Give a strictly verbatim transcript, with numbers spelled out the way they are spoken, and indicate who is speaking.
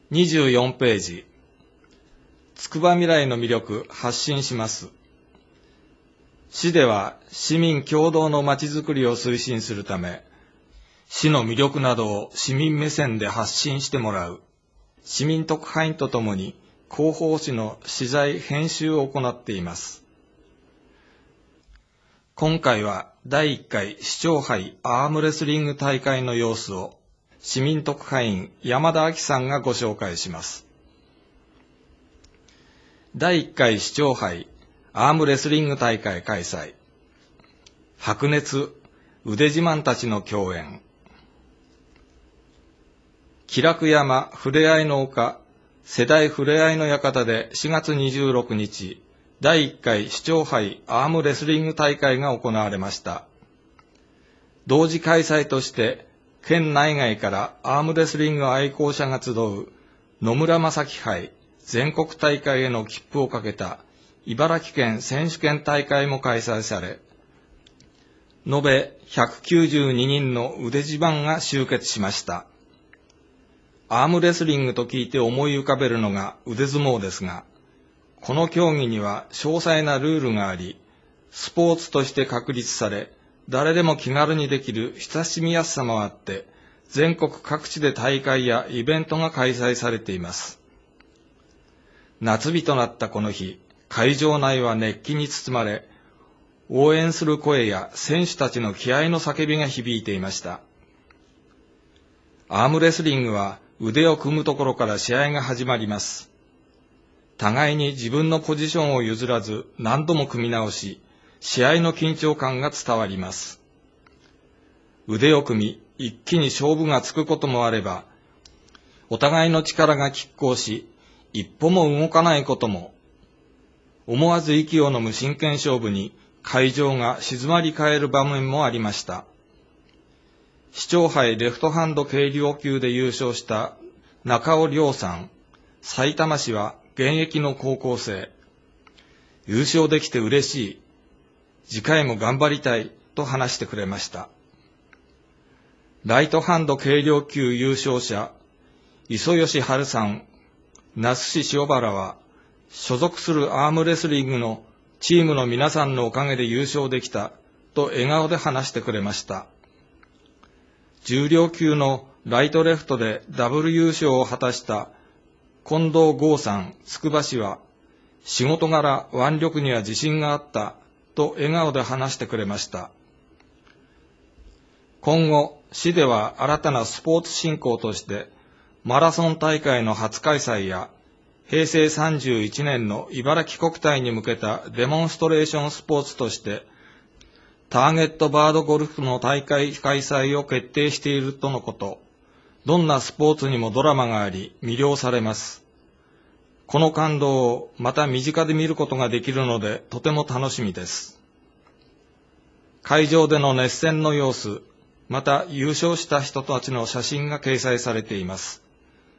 Speaker 1: にじゅうよんページ、つくばみらいの魅力発信します。市では市民共同のまちづくりを推進するため、市の魅力などを市民目線で発信してもらう、市民特派員とともに広報誌の取材編集を行っています。今回はだいいっかい市長杯アームレスリング大会の様子を市民特派員山田明さんがご紹介します。だいいっかい市長杯アームレスリング大会開催。白熱腕自慢たちの共演。気楽山ふれあいの丘世代ふれあいの館でしがつにじゅうろくにち、だいいっかい市長杯アームレスリング大会が行われました。同時開催として県内外からアームレスリング愛好者が集う野村正樹杯全国大会への切符をかけた茨城県選手権大会も開催され、延べひゃくきゅうじゅうににんの腕自慢が集結しました。アームレスリングと聞いて思い浮かべるのが腕相撲ですが、この競技には詳細なルールがあり、スポーツとして確立され、誰でも気軽にできる親しみやすさもあって、全国各地で大会やイベントが開催されています。夏日となったこの日、会場内は熱気に包まれ、応援する声や選手たちの気合の叫びが響いていました。アームレスリングは腕を組むところから試合が始まります。互いに自分のポジションを譲らず何度も組み直し、試合の緊張感が伝わります。腕を組み、一気に勝負がつくこともあれば、お互いの力が拮抗し、一歩も動かないことも、思わず息を飲む真剣勝負に会場が静まり返る場面もありました。市長杯レフトハンド軽量級で優勝した中尾亮さん、さいたま市は現役の高校生。優勝できて嬉しい。次回も頑張りたいと話してくれました。ライトハンド軽量級優勝者、磯吉春さん、那須市塩原は、所属するアームレスリングのチームの皆さんのおかげで優勝できたと笑顔で話してくれました。重量級のライトレフトでダブル優勝を果たした近藤剛さん、つくば市は、仕事柄腕力には自信があったと笑顔で話してくれました。今後、市では新たなスポーツ振興として、マラソン大会の初開催や、へいせいさんじゅういちねんの茨城国体に向けたデモンストレーションスポーツとして、ターゲットバードゴルフの大会開催を決定しているとのこと。どんなスポーツにもドラマがあり、魅了されます。この感動をまた身近で見ることができるので、とても楽しみです。会場での熱戦の様子、また優勝した人たちの写真が掲載されています。